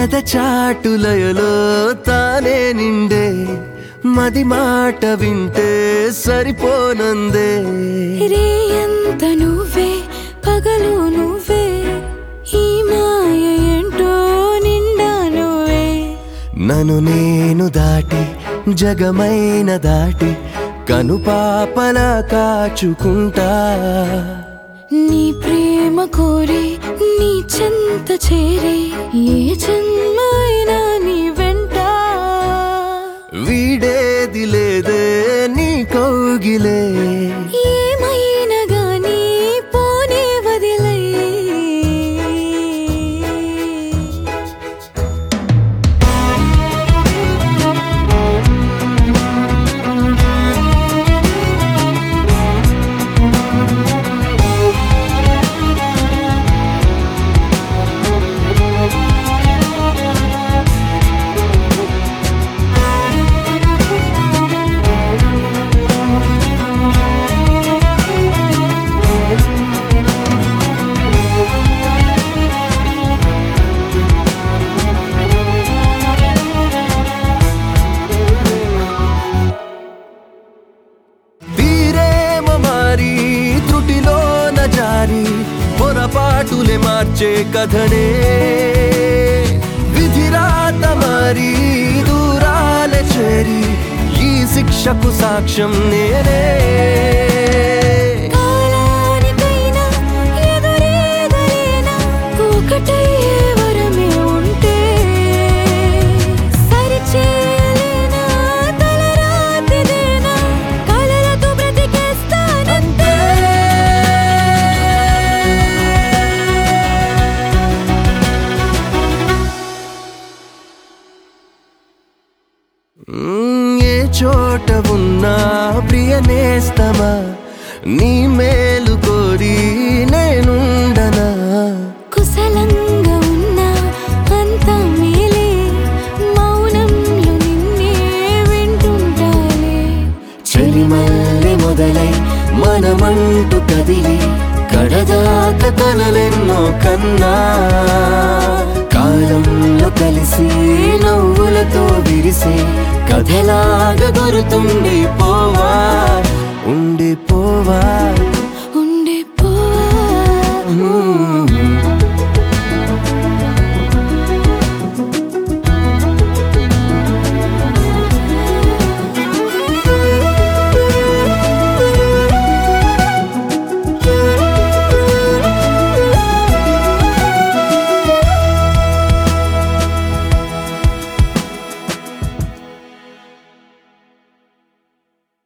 ఎద చాటులయలో తానే నిండే మది మాట వింటే సరిపోనందే రేయంత నువ్వే పగలు నువ్వే ఈ మాయ ఏంటో నిండా నువ్వే నన్ను నేను దాటి జగమైన దాటి కనుపాపలా కాచుకుంటా నీ ప్రేమ కోరి నీ చెంత చేరి ఏ జన్మైనా నీ వెంట వీడేది లేదే నీ కౌగిలే ఏమైనా గానీ పోనే వదిలే పొరపాటులే మార్చే కథనే విధిరాత మారి దూరాల చేరి ఈ శిక్షకు సాక్ష్యం నేనే కాలానికైనా ఎదురేదైనా ఒకటయ్యే వరమే ఉంటే సరిచేయలేనా తలరాతిదేనా కలలతో బ్రతికేస్తానంతే ఏ చోట ఉన్నా ప్రియ నేస్తమా నీ మేలు కోరి నేనుండనా కుశలంగా ఉన్నా అంతా మేలే మౌనంలో నిన్నే వింటుంటాలే చెలిమల్లె మొదలై మనమంటూ కదిలి కడదాక కలలెన్నో కన్నా కాలంలో కలిసి నవ్వులతో విరిసే కథలాగా గుర్తుండిపోవా ఉండిపోవా